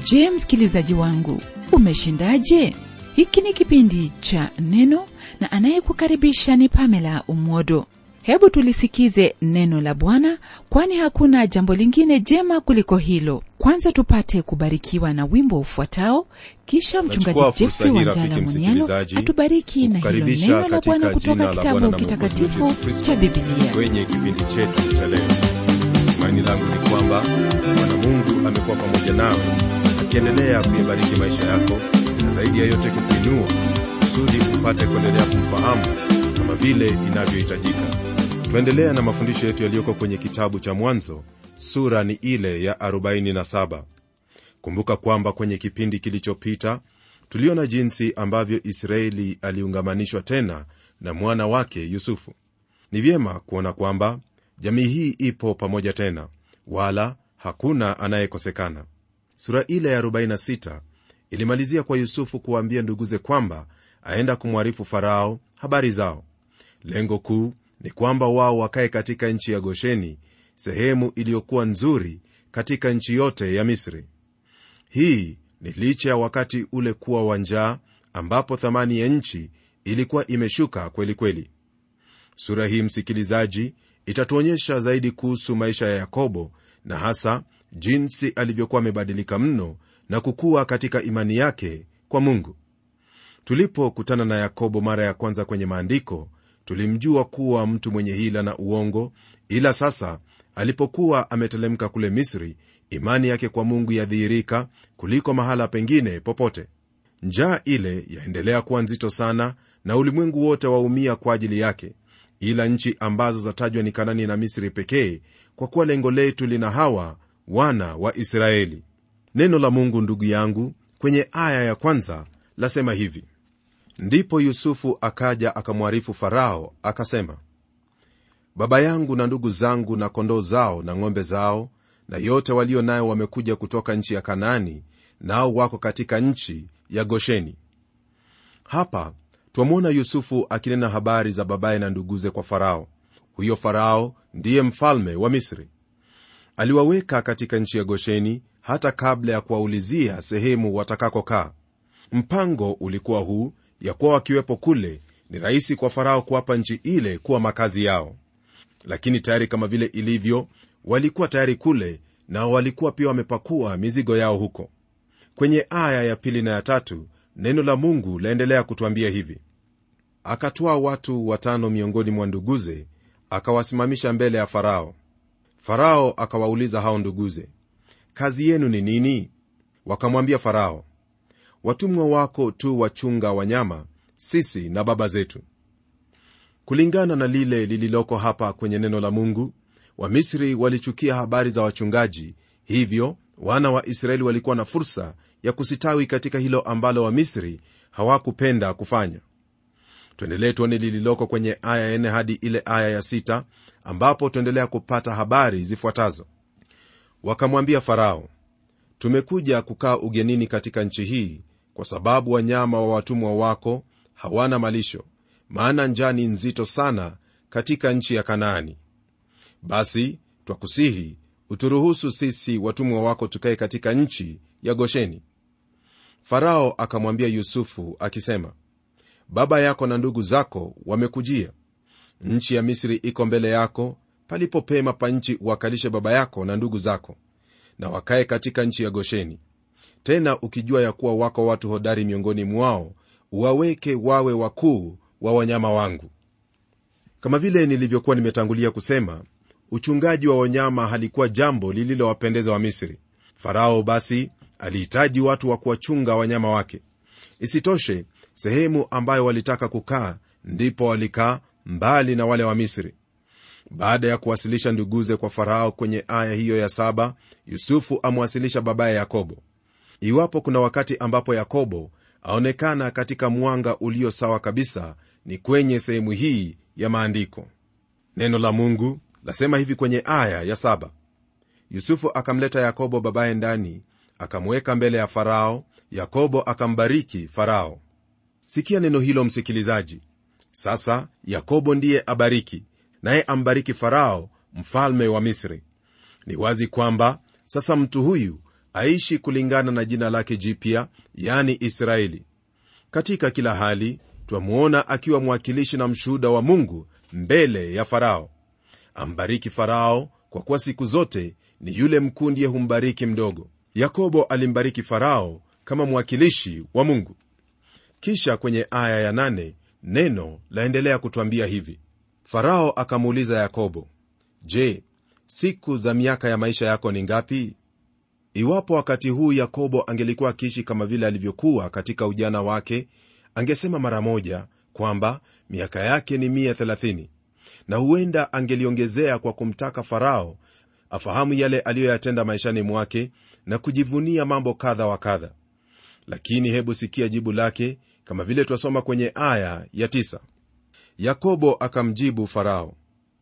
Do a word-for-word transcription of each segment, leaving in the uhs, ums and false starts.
Je, msikilizaji wangu, umeshindaje? Hiki ni kipindi cha Neno na anayekukaribisha ni Pamela Umodo. Hebu tulisikize neno la Bwana, kwani hakuna jambo lingine jema kuliko hilo. Kwanza tupate kubarikiwa na wimbo ufuatao, kisha mchungaji Jeffrey Wanjala Munialo atubariki na hilo neno la Bwana kutoka kitabu kitakatifu cha Biblia. Kwenye kipindi chetu cha leo, imani langu ni kwamba Bwana Mungu amekuwa pamoja nawe, akiendelea kuibariki maisha yako na zaidi ya yote kukuinua kusudi upate kuendelea kumfahamu kama vile inavyohitajika. Tuendelea na mafundisho yetu yaliyoko kwenye kitabu cha Mwanzo, sura ni ile ya arobaini na saba. Kumbuka kwamba kwenye kipindi kilichopita tuliona jinsi ambavyo Israeli aliungamanishwa tena na mwana wake Yusufu. Ni vyema kuona kwamba jamii hii ipo pamoja tena, wala hakuna anayekosekana. Sura ile ya arobaini na sita ilimalizia kwa Yusufu kuambia nduguze kwamba aenda kumwarifu Farao habari zao. Lengo kuu ni kwamba wao wakae katika nchi ya Gosheni, sehemu iliyokuwa nzuri katika nchi yote ya Misri. Hii ni licha ya wakati ule kuwa wa njaa, ambapo thamani ya nchi ilikuwa imeshuka kweli kweli. Sura hii, msikilizaji, itatuonyesha zaidi kuhusu maisha ya Yakobo, na hasa jinsi alivyokuwa amebadilika mno na kukua katika imani yake kwa Mungu. Tulipokutana na Yakobo mara ya kwanza kwenye maandiko, tulimjua kuwa mtu mwenye hila na uongo, ila sasa alipokuwa ametelemka kule Misri, imani yake kwa Mungu yadhihirika kuliko mahala pengine popote. Njaa ile yaendelea kuwa nzito sana, na ulimwengu wote waumia kwa ajili yake, ila nchi ambazo zatajwa ni Kanani na Misri pekee, kwa kuwa lengo letu lina hawa wana wa Israeli. Neno la Mungu, ndugu yangu, kwenye aya ya kwanza lasema hivi: ndipo Yusufu akaja akamwarifu Farao akasema, baba yangu na ndugu zangu na kondoo zao na ng'ombe zao na yote walio nayo wamekuja kutoka nchi ya Kanaani, nao wako katika nchi ya Gosheni. Hapa twamwona Yusufu akinena habari za babaye na nduguze kwa Farao. Huyo Farao ndiye mfalme wa Misri. Aliwaweka katika nchi ya Gosheni hata kabla ya kuwaulizia sehemu watakakokaa. Mpango ulikuwa huu, ya kuwa wakiwepo kule ni rahisi kwa Farao kuwapa nchi ile kuwa makazi yao. Lakini tayari kama vile ilivyo, walikuwa tayari kule, na walikuwa pia wamepakua mizigo yao huko. Kwenye aya ya pili na ya tatu, neno la Mungu laendelea kutuambia hivi: akatwaa watu watano miongoni mwa nduguze, akawasimamisha mbele ya Farao. Farao akawauliza hao nduguze, kazi yenu ni nini? Wakamwambia Farao, watumwa wako tu wachunga wanyama, sisi na baba zetu. Kulingana na lile lililoko hapa kwenye neno la Mungu, Wamisri walichukia habari za wachungaji, hivyo wana wa Israeli walikuwa na fursa ya kusitawi katika hilo ambalo Wamisri hawakupenda kufanya. Tuendelee tuone lililoko kwenye aya ya nne hadi ile aya ya sita, ambapo tuendelea kupata habari zifuatazo. Wakamwambia Farao, tumekuja kukaa ugenini katika nchi hii, kwa sababu wanyama wa watumwa wako hawana malisho, maana njaa ni nzito sana katika nchi ya Kanaani. Basi twakusihi uturuhusu sisi watumwa wako tukae katika nchi ya Gosheni. Farao akamwambia Yusufu akisema, baba yako na ndugu zako wamekujia. Nchi ya Misri iko mbele yako, palipo pema pa nchi uwakalishe baba yako na ndugu zako, na wakae katika nchi ya Gosheni. Tena ukijua ya kuwa wako watu hodari miongoni mwao, uwaweke wawe wakuu wa wanyama wangu. Kama vile nilivyokuwa nimetangulia kusema, uchungaji wa wanyama halikuwa jambo lililowapendeza wa Misri. Farao basi alihitaji watu wa kuwachunga wanyama wake. Isitoshe, sehemu ambayo walitaka kukaa ndipo walikaa mbali na wale wa Misri. Baada ya kuwasilisha nduguze kwa Farao kwenye aya hiyo ya saba, Yusufu amwasilisha babaye Yakobo. Iwapo kuna wakati ambapo Yakobo aonekana katika mwanga ulio sawa kabisa, ni kwenye sehemu hii ya maandiko. Neno la Mungu lasema hivi kwenye aya ya saba: Yusufu akamleta Yakobo babaye ndani, akamweka mbele ya Farao. Yakobo akambariki Farao. Sikia neno hilo, msikilizaji. Sasa Yakobo ndiye abariki, naye ambariki Farao mfalme wa Misri. Ni wazi kwamba sasa mtu huyu aishi kulingana na jina lake jipya, yani Israeli. Katika kila hali twamuona akiwa mwakilishi na mshuhuda wa Mungu mbele ya Farao. Ambariki Farao kwa kuwa siku zote ni yule mkuu ndiye humbariki mdogo. Yakobo alimbariki Farao kama mwakilishi wa Mungu. Kisha kwenye aya ya nane neno laendelea kutuambia hivi: Farao akamuuliza Yakobo, je, siku za miaka ya maisha yako ni ngapi? Iwapo wakati huu Yakobo angelikuwa akiishi kama vile alivyokuwa katika ujana wake, angesema mara moja kwamba miaka yake ni mia thelathini, na huenda angeliongezea kwa kumtaka Farao afahamu yale aliyoyatenda maishani mwake na kujivunia mambo kadha wa kadha. Lakini hebu sikia jibu lake kama vile twasoma kwenye aya ya tisa. Yakobo akamjibu Farao,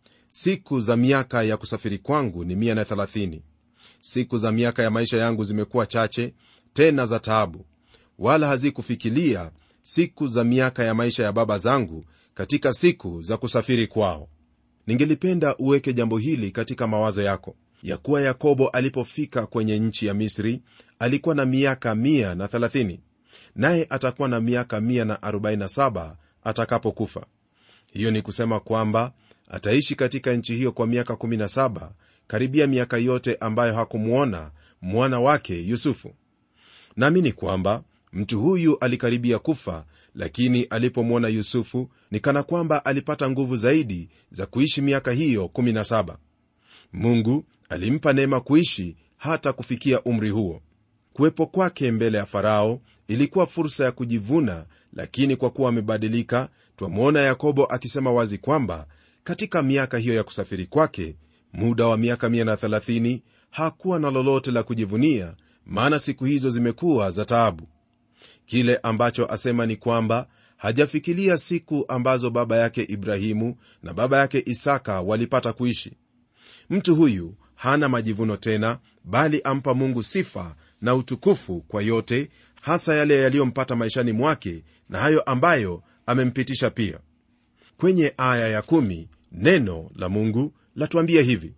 siku za miaka ya kusafiri kwangu ni mia na thelathini. Siku za miaka ya maisha yangu zimekuwa chache, tena za taabu, wala hazikufikilia siku za miaka ya maisha ya baba zangu katika siku za kusafiri kwao. Ningelipenda uweke jambo hili katika mawazo yako, ya kuwa Yakobo alipofika kwenye nchi ya Misri alikuwa na miaka mia na thelathini, naye atakuwa na miaka mia na arobaini na saba atakapokufa. Hiyo ni kusema kwamba ataishi katika nchi hiyo kwa miaka kumi na saba, karibia miaka yote ambayo hakumuona mwana wake Yusufu. Naamini kwamba mtu huyu alikaribia kufa, lakini alipomwona Yusufu ni kana kwamba alipata nguvu zaidi za kuishi miaka hiyo kumi na saba. Mungu alimpa neema kuishi hata kufikia umri huo. Kuwepo kwake mbele ya Farao ilikuwa fursa ya kujivuna, lakini kwa kuwa amebadilika, twamwona Yakobo akisema wazi kwamba katika miaka hiyo ya kusafiri kwake, muda wa miaka mia na thelathini, hakuwa na lolote la kujivunia, maana siku hizo zimekuwa za taabu. Kile ambacho asema ni kwamba hajafikiria siku ambazo baba yake Ibrahimu na baba yake Isaka walipata kuishi. Mtu huyu hana majivuno tena, bali ampa Mungu sifa na utukufu kwa yote, hasa yale yaliyompata maishani mwake na hayo ambayo amempitisha pia. Kwenye aya ya kumi neno la Mungu latuambia hivi: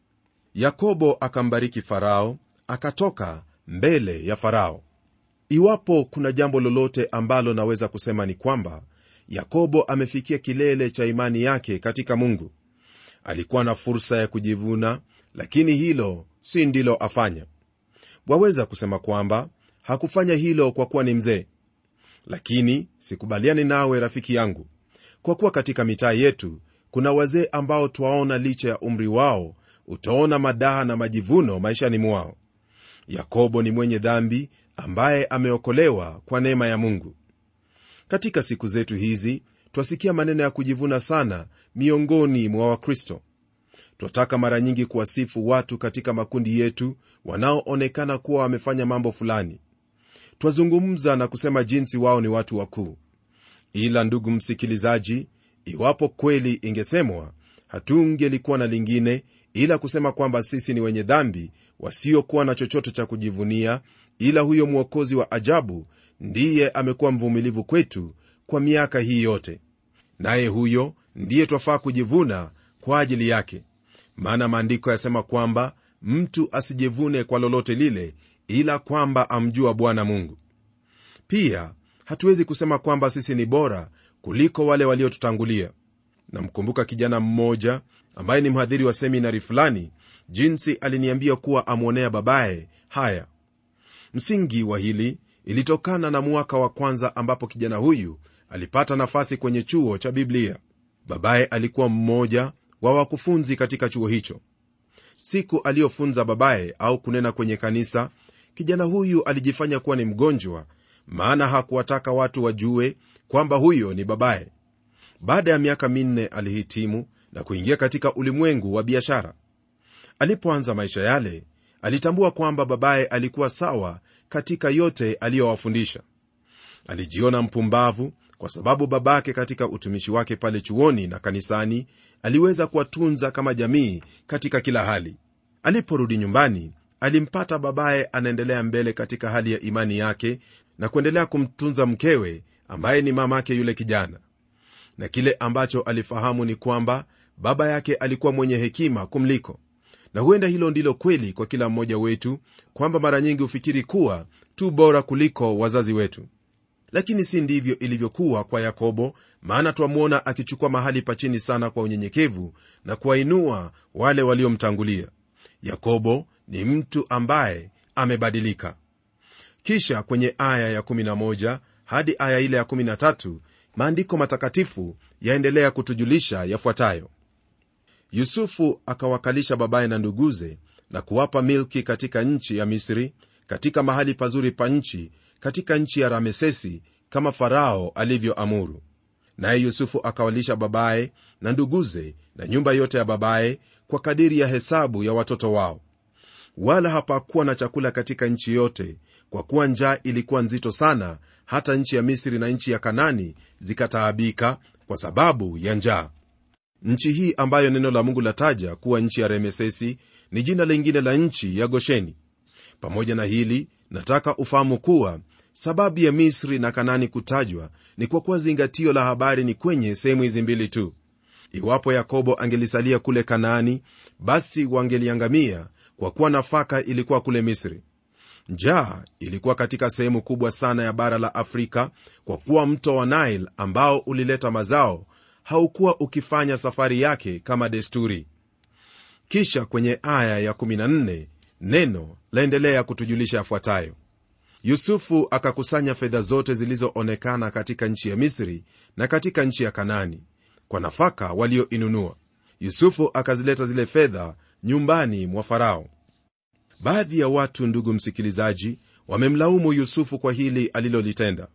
Yakobo akambariki Farao, akatoka mbele ya Farao. Iwapo kuna jambo lolote ambalo naweza kusema ni kwamba Yakobo amefikia kilele cha imani yake katika Mungu. Alikuwa na fursa ya kujivuna, lakini hilo si ndilo afanya. Waweza kusema kwamba hakufanya hilo kwa kuwa ni mzee, lakini sikubaliani nawe rafiki yangu, kwa kuwa katika mitaa yetu kuna wazee ambao twaona licha ya umri wao utaona madaha na majivuno maishani mwao. Yakobo ni mwenye dhambi ambaye ameokolewa kwa neema ya Mungu. Katika siku zetu hizi twasikia maneno ya kujivuna sana miongoni mwa Wakristo. Twataka mara nyingi kuwasifu watu katika makundi yetu wanaoonekana kuwa wamefanya mambo fulani. Twazungumza na kusema jinsi wao ni watu wakuu. Ila ndugu msikilizaji, iwapo kweli ingesemwa, hatungelikuwa na lingine ila kusema kwamba sisi ni wenye dhambi wasiokuwa na chochote cha kujivunia, ila huyo Mwokozi wa ajabu ndiye amekuwa mvumilivu kwetu kwa miaka hii yote. Naye huyo ndiye twafaa kujivuna kwa ajili yake. Maana maandiko yasema kwamba mtu asijivune kwa lolote lile ila kwamba amjua Bwana Mungu. Pia hatuwezi kusema kwamba sisi ni bora kuliko wale waliotutangulia. Namkumbuka kijana mmoja ambaye ni mhadhiri wa seminari fulani, jinsi aliniambia kuwa amuonea babaye haya. Msingi wa hili ilitokana na mwaka wa kwanza ambapo kijana huyu alipata nafasi kwenye chuo cha Biblia. Babaye alikuwa mmoja wa wakufunzi katika chuo hicho. Siku aliyofunza babaye au kunena kwenye kanisa, kijana huyu alijifanya kuwa ni mgonjwa, maana hakuwataka watu wajue kwamba huyo ni babaye. Baada ya miaka minne alihitimu na kuingia katika ulimwengu wa biashara. Alipoanza maisha yale, alitambua kwamba babaye alikuwa sawa katika yote aliyowafundisha. Alijiona mpumbavu kwa sababu babake katika utumishi wake pale chuoni na kanisani aliweza kuwatunza kama jamii katika kila hali. Aliporudi nyumbani, alimpata babaye anaendelea mbele katika hali ya imani yake na kuendelea kumtunza mkewe ambaye ni mamake yule kijana. Na kile ambacho alifahamu ni kwamba baba yake alikuwa mwenye hekima kumliko, Na huenda hilo ndilo kweli kwa kila mmoja wetu, kwamba mara nyingi ufikiri kuwa tu bora kuliko wazazi wetu. Lakini si ndivyo ilivyokuwa kwa Yakobo, maana twamuona akichukua mahali pa chini sana kwa unyenyekevu na kuwainua wale waliomtangulia. Yakobo ni mtu ambaye amebadilika. Kisha kwenye aya ya kumi na moja hadi aya ile ya kumi na tatu, maandiko matakatifu yaendelea kutujulisha yafuatayo: Yusufu akawakalisha babaye na nduguze na kuwapa milki katika nchi ya Misri, katika mahali pazuri pa nchi, katika nchi ya Ramesesi, kama Farao alivyoamuru. Naye Yusufu akawalisha babaye na nduguze na nyumba yote ya babaye kwa kadiri ya hesabu ya watoto wao. Wala hapakuwa na chakula katika nchi yote, kwa kuwa njaa ilikuwa nzito sana, hata nchi ya Misri na nchi ya Kanani zikataabika kwa sababu ya njaa. Nchi hii ambayo neno la Mungu lataja kuwa nchi ya Ramesesi ni jina lingine la nchi ya Gosheni. Pamoja na hili, nataka ufahamu kuwa sababu ya Misri na Kanani kutajwa ni kwa kuwa zingatio la habari ni kwenye sehemu hizi mbili tu. Iwapo Yakobo angelisalia kule Kanaani, basi wangeliangamia, kwa kuwa nafaka ilikuwa kule Misri. Njaa ilikuwa katika sehemu kubwa sana ya bara la Afrika, kwa kuwa mto wa Nile ambao ulileta mazao haukuwa ukifanya safari yake kama desturi. Kisha kwenye aya ya kumi na nne neno laendelea kutujulisha yafuatayo: Yusufu akakusanya fedha zote zilizoonekana katika nchi ya Misri na katika nchi ya Kanaani kwa nafaka walioinunua. Yusufu akazileta zile fedha nyumbani mwa Farao. Baadhi ya watu, ndugu msikilizaji, wamemlaumu Yusufu kwa hili alilolitenda.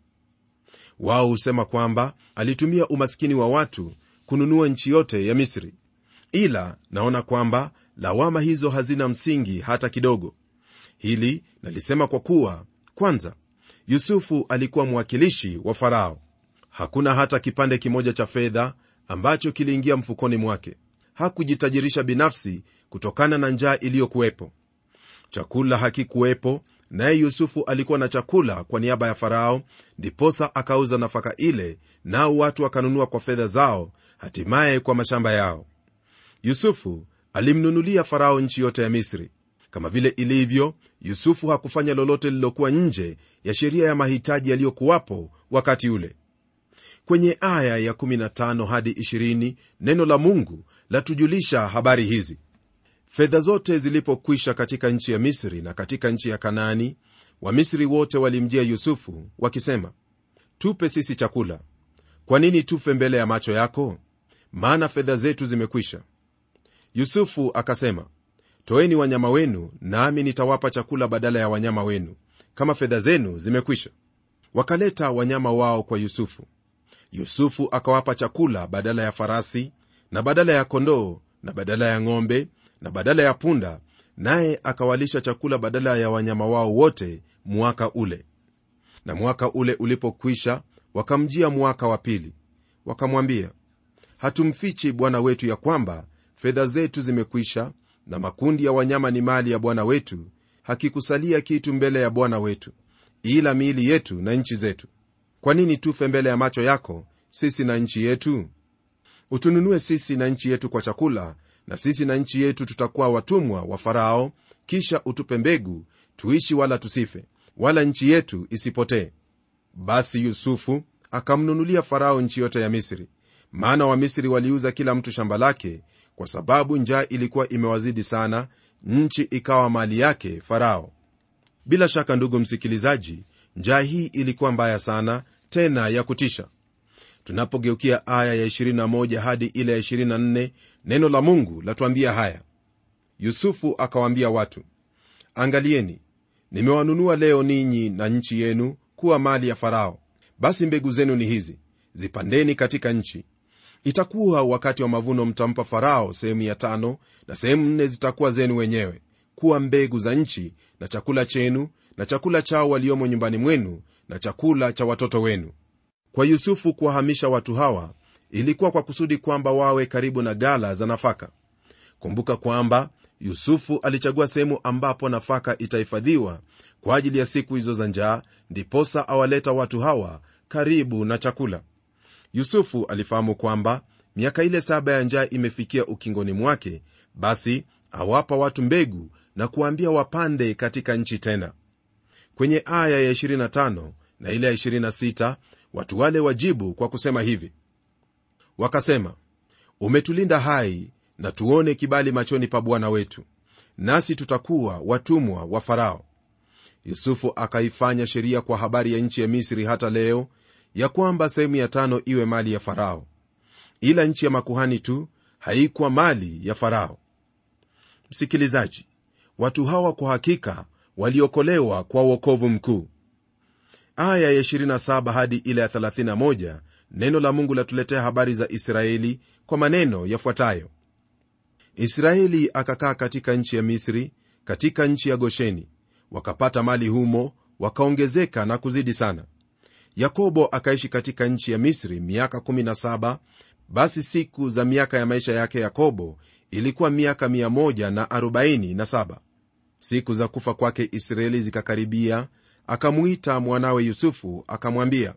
Wao husema kwamba alitumia umaskini wa watu kununua nchi yote ya Misri. Ila naona kwamba lawama hizo hazina msingi hata kidogo. Hili nalisema kwa kuwa, kwanza, Yusufu alikuwa mwakilishi wa Farao. Hakuna hata kipande kimoja cha fedha ambacho kiliingia mfukoni mwake. Hakujitajirisha binafsi kutokana na njaa iliyokuwepo. Chakula hakikuwepo, naye Yusufu alikuwa na chakula kwa niaba ya Farao, ndiposa akauza nafaka ile, nao watu wakanunua kwa fedha zao, hatimaye kwa mashamba yao. Yusufu alimnunulia Farao nchi yote ya Misri. Kama vile ilivyo, Yusufu hakufanya lolote lilokuwa nje ya sheria ya mahitaji yaliyokuwapo wakati ule. Kwenye aya ya kumi na tano hadi ishirini neno la Mungu latujulisha habari hizi: Fedha zote zilipokwisha katika nchi ya Misri na katika nchi ya Kanaani, Wamisri wote walimjia Yusufu wakisema, tupe sisi chakula. Kwa nini tufe mbele ya macho yako? Maana fedha zetu zimekwisha. Yusufu akasema, toeni wanyama wenu, nami nitawapa chakula badala ya wanyama wenu, kama fedha zenu zimekwisha. Wakaleta wanyama wao kwa Yusufu. Yusufu akawapa chakula badala ya farasi, na badala ya kondoo, na badala ya ng'ombe, na badala ya punda, naye akawalisha chakula badala ya wanyama wao wote mwaka ule. Na mwaka ule ulipokwisha, wakamjia mwaka wa pili. Wakamwambia, hatumfichi bwana wetu ya kwamba fedha zetu zimekwisha, na makundi ya wanyama ni mali ya bwana wetu. Hakikusalia kitu mbele ya bwana wetu, ila miili yetu na nchi zetu. Kwa nini tufe mbele ya macho yako, sisi na nchi yetu? Utununue sisi na nchi yetu kwa chakula, na sisi na nchi yetu tutakuwa watumwa wa Farao, kisha utupe mbegu, tuishi wala tusife, wala nchi yetu isipotee. Basi Yusufu akamnunulia Farao nchi yote ya Misri, maana Wamisri waliuza kila mtu shamba lake, kwa sababu njaa ilikuwa imewazidi sana, nchi ikawa mali yake Farao. Bila shaka, ndugu msikilizaji, njaa hii ilikuwa mbaya sana, tena ya kutisha. Tunapogeukia aya ya ishirini na moja hadi ile ya ishirini na nne, neno la Mungu latuambia haya: Yusufu akawaambia watu, angalieni, nimewanunua leo ninyi na nchi yenu kuwa mali ya Farao. Basi mbegu zenu ni hizi, zipandeni katika nchi. Itakuwa wakati wa mavuno mtampa Farao sehemu ya tano, na sehemu nne zitakuwa zenu wenyewe, kuwa mbegu za nchi, na chakula chenu, na chakula chao waliomo nyumbani mwenu, na chakula cha watoto wenu. Kwa Yusufu kuwahamisha watu hawa ilikuwa kwa kusudi kwamba wawe karibu na ghala za nafaka. Kumbuka kwamba Yusufu alichagua sehemu ambapo nafaka itahifadhiwa kwa ajili ya siku hizo za njaa, ndiposa awaleta watu hawa karibu na chakula. Yusufu alifahamu kwamba miaka ile saba ya njaa imefikia ukingoni mwake, basi awapa watu mbegu na kuambia wapande katika nchi tena. Kwenye aya ya ishirini na tano na ile ya ishirini na sita watu wale wajibu kwa kusema hivi, wakasema, umetulinda hai na tuone kibali machoni pa bwana wetu, nasi tutakuwa watumwa wa Farao. Yusufu akaifanya sheria kwa habari ya nchi ya Misri hata leo, ya kwamba sehemu ya tano iwe mali ya Farao, ila nchi ya makuhani tu haikuwa mali ya Farao. Msikilizaji, watu hawa kwa hakika waliokolewa kwa wokovu mkuu. Aya ya ishirini na saba hadi ile ya thelathini na moja, neno la Mungu latuletea habari za Israeli kwa maneno yafuatayo. Israeli akakaa katika nchi ya Misri, katika nchi ya Gosheni, wakapata mali humo, wakaongezeka na kuzidi sana. Yakobo akaishi katika nchi ya Misri miaka kumi na saba. Basi siku za miaka ya maisha yake Yakobo ilikuwa miaka mia moja na arobaini na saba. Siku za kufa kwake Israeli zikakaribia, akamuita mwanawe Yusufu akamwambia,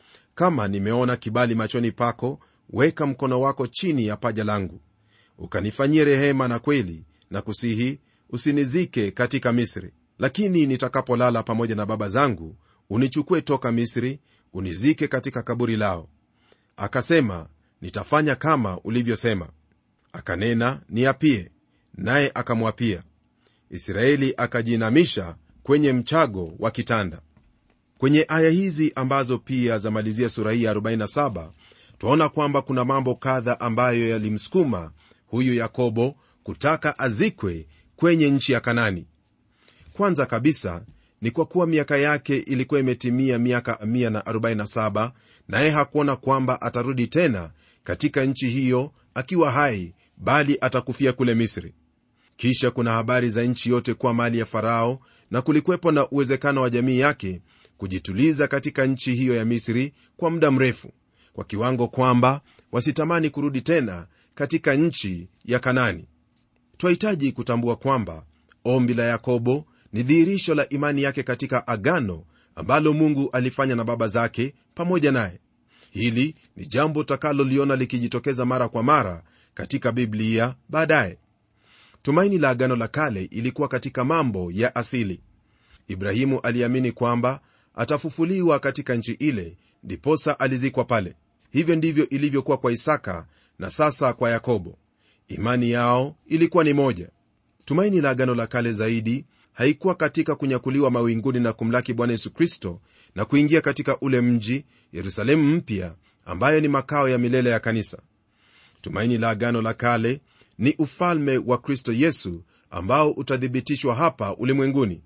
kama nimeona kibali machoni pako, weka mkono wako chini ya paja langu, ukanifanyie rehema na kweli, na kusihi usinizike katika Misri, lakini nitakapolala pamoja na baba zangu, unichukue toka Misri, unizike katika kaburi lao. Akasema, nitafanya kama ulivyosema. Akanena, niapie, naye akamwapia. Israeli akajiinamisha kwenye mchago wa kitanda. Kwenye aya hizi ambazo pia zamalizia sura hii arobaini na saba, tuona kwamba kuna mambo kadha ambayo yalimsukuma huyu Yakobo kutaka azikwe kwenye nchi ya Kanani. Kwanza kabisa ni kwa kuwa miaka yake ilikuwa imetimia miaka mia na arobaini na saba, naye hakuona kwamba atarudi tena katika nchi hiyo akiwa hai, bali atakufia kule Misri. Kisha kuna habari za nchi yote kuwa mali ya Farao, na kulikuwepo na uwezekano wa jamii yake kujituliza katika nchi hiyo ya Misri kwa muda mrefu, kwa kiwango kwamba wasitamani kurudi tena katika nchi ya Kanani. Twahitaji kutambua kwamba ombi la Yakobo ni dhihirisho la imani yake katika agano ambalo Mungu alifanya na baba zake pamoja naye. Hili ni jambo takaloliona likijitokeza mara kwa mara katika Biblia baadaye. Tumaini la agano la kale ilikuwa katika mambo ya asili. Ibrahimu aliamini kwamba atafufuliwa katika nchi ile, ndiposa alizikwa pale. Hivyo ndivyo ilivyokuwa kwa Isaka na sasa kwa Yakobo. Imani yao ilikuwa ni moja. Tumaini la agano la kale zaidi haikuwa katika kunyakuliwa mawinguni na kumlaki Bwana Yesu Kristo na kuingia katika ule mji Yerusalemu mpya ambayo ni makao ya milele ya kanisa. Tumaini la agano la kale ni ufalme wa Kristo Yesu ambao utathibitishwa hapa ulimwenguni.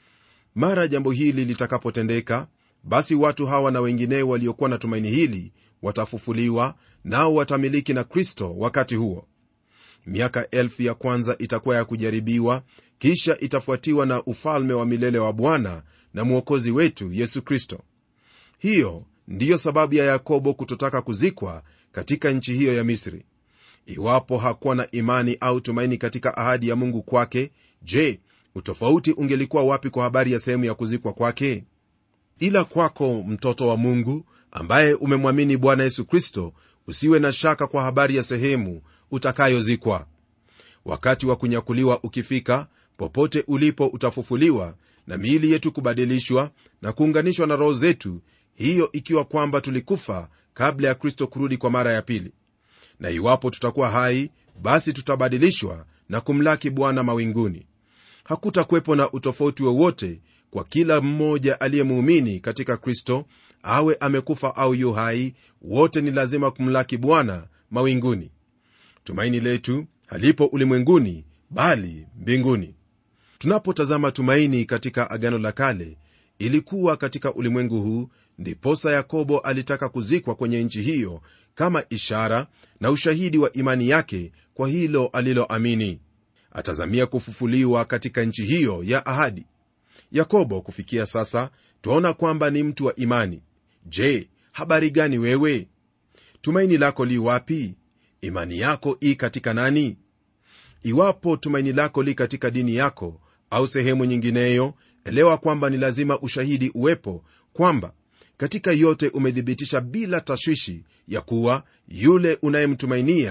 Mara jambo hili litakapotendeka, basi watu hawa na wengineo waliokuwa na tumaini hili watafufuliwa, nao watamiliki na Kristo wakati huo. Miaka elfu ya kwanza itakuwa ya kujaribiwa, kisha itafuatiwa na ufalme wa milele wa Bwana na Mwokozi wetu Yesu Kristo. Hiyo ndiyo sababu ya Yakobo kutotaka kuzikwa katika nchi hiyo ya Misri. Iwapo hakuwa na imani au tumaini katika ahadi ya Mungu kwake, je, utofauti ungelikuwa wapi kwa habari ya sehemu ya kuzikwa kwake? Ila kwako, mtoto wa Mungu ambaye umemwamini Bwana Yesu Kristo, usiwe na shaka kwa habari ya sehemu utakayozikwa. Wakati wa kunyakuliwa ukifika, popote ulipo utafufuliwa na miili yetu kubadilishwa na kuunganishwa na roho zetu, hiyo ikiwa kwamba tulikufa kabla ya Kristo kurudi kwa mara ya pili. Na iwapo tutakuwa hai, basi tutabadilishwa na kumlaki Bwana mawinguni. Hakutakuwepo na utofauti wowote kwa kila mmoja aliyemuumini katika Kristo, awe amekufa au yu hai, wote ni lazima kumlaki Bwana mawinguni. Tumaini letu halipo ulimwenguni, bali mbinguni. Tunapotazama tumaini katika agano la kale, ilikuwa katika ulimwengu huu, ndiposa Yakobo alitaka kuzikwa kwenye nchi hiyo kama ishara na ushahidi wa imani yake kwa hilo aliloamini. Atazamia kufufuliwa katika nchi hiyo ya ahadi. Yakobo kufikia sasa tuona kwamba ni mtu wa imani. Je, habari gani wewe? Tumaini lako li wapi? Imani yako i katika nani? Iwapo tumaini lako li katika dini yako au sehemu nyingineyo, elewa kwamba ni lazima ushahidi uwepo kwamba katika yote umedhibitisha bila tashwishi ya kuwa yule unayemtumainia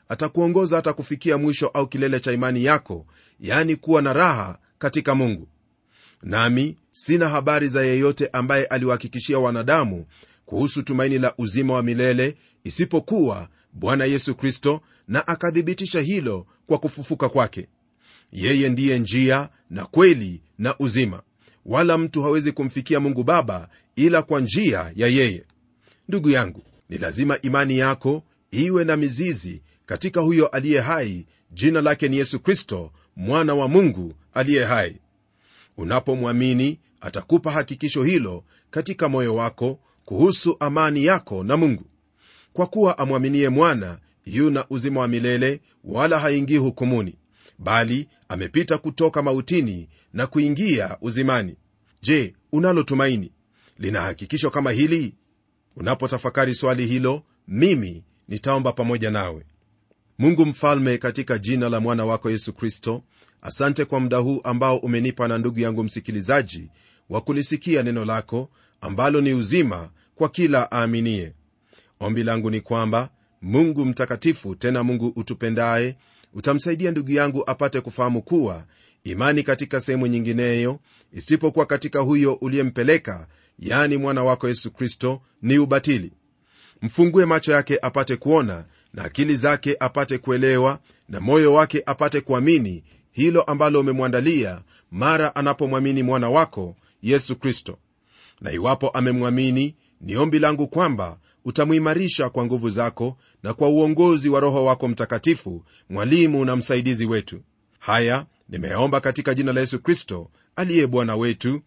atakuongoza hata kufikia mwisho au kilele cha imani yako, yani kuwa na raha katika Mungu. Nami sina habari za yeyote ambaye aliwahakikishia wanadamu kuhusu tumaini la uzima wa milele isipokuwa Bwana Yesu Kristo, na akadhibitisha hilo kwa kufufuka kwake. Yeye ndiye njia na kweli na uzima, wala mtu hawezi kumfikia Mungu Baba ila kwa njia ya yeye. Ndugu yangu, ni lazima imani yako iwe na mizizi katika huyo aliye hai, jina lake ni Yesu Kristo, mwana wa Mungu aliye hai. Unapomwamini atakupa hakikisho hilo katika moyo wako kuhusu amani yako na Mungu. Kwa kuwa amwaminie mwana yuna uzima wa milele, wala haingii hukumuni, bali amepita kutoka mautini na kuingia uzimani. Je, unalo tumaini? Lina hakikisho kama hili? Unapotafakari swali hilo, mimi nitaomba pamoja nawe. Mungu mfalme, katika jina la mwana wako Yesu Kristo, asante kwa muda huu ambao umenipa na ndugu yangu msikilizaji wa kulisikia neno lako ambalo ni uzima kwa kila aaminie. Ombi langu ni kwamba Mungu mtakatifu, tena Mungu utupendaye, utamsaidia ndugu yangu apate kufahamu kuwa imani katika sehemu nyingineyo isipokuwa katika huyo uliyempeleka, yani mwana wako Yesu Kristo, ni ubatili. Mfungue macho yake apate kuona, na akili zake apate kuelewa, na moyo wake apate kuamini hilo ambalo umemwandalia mara anapomwamini mwana wako Yesu Kristo. Na iwapo amemwamini, ni ombi langu kwamba utamuimarisha kwa nguvu zako na kwa uongozi wa Roho wako Mtakatifu, mwalimu na msaidizi wetu. Haya nimeomba katika jina la Yesu Kristo aliye Bwana wetu,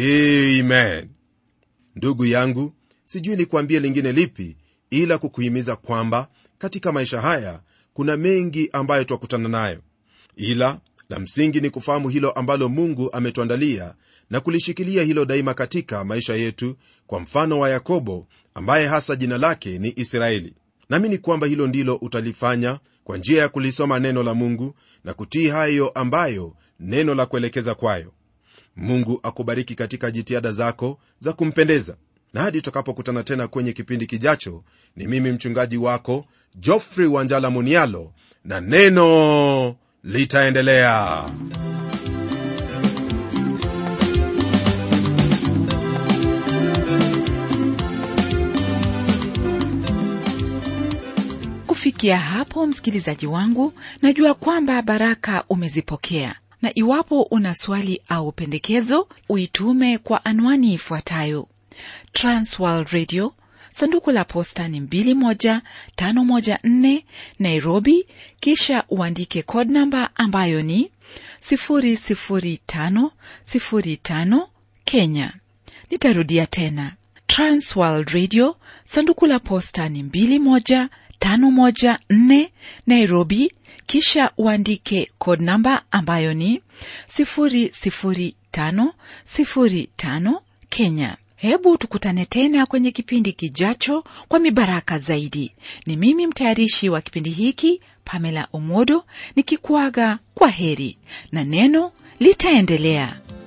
amen. Ndugu yangu, sijui nikwambie lingine lipi ila kukuhimiza kwamba katika maisha haya kuna mengi ambayo twakutana nayo, ila la msingi ni kufahamu hilo ambalo Mungu ametuandalia na kulishikilia hilo daima katika maisha yetu, kwa mfano wa Yakobo ambaye hasa jina lake ni Israeli. Naamini kwamba hilo ndilo utalifanya kwa njia ya kulisoma neno la Mungu na kutii hayo ambayo neno la kuelekeza kwayo. Mungu akubariki katika jitihada zako za kumpendeza, na hadi tutakapokutana tena kwenye kipindi kijacho, ni mimi mchungaji wako Geoffrey Wanjala Munialo, na neno litaendelea. Kufikia hapo, msikilizaji wangu, najua kwamba baraka umezipokea, na iwapo una swali au pendekezo, uitume kwa anwani ifuatayo: Transworld Radio, sanduku la posta ni mbili moja tano moja nne, Nairobi, kisha uandike code number ambayo ni sifuri sifuri tano sifuri tano, Kenya. Nitarudia tena: Transworld Radio, sanduku la posta ni mbili moja tano moja nne, Nairobi, kisha uandike code number ambayo ni sifuri sifuri tano sifuri tano, Kenya. Hebu tukutane tena kwenye kipindi kijacho kwa mibaraka zaidi. Ni mimi mtayarishi wa kipindi hiki, Pamela Omodo, nikikuaga kwa heri, na neno litaendelea.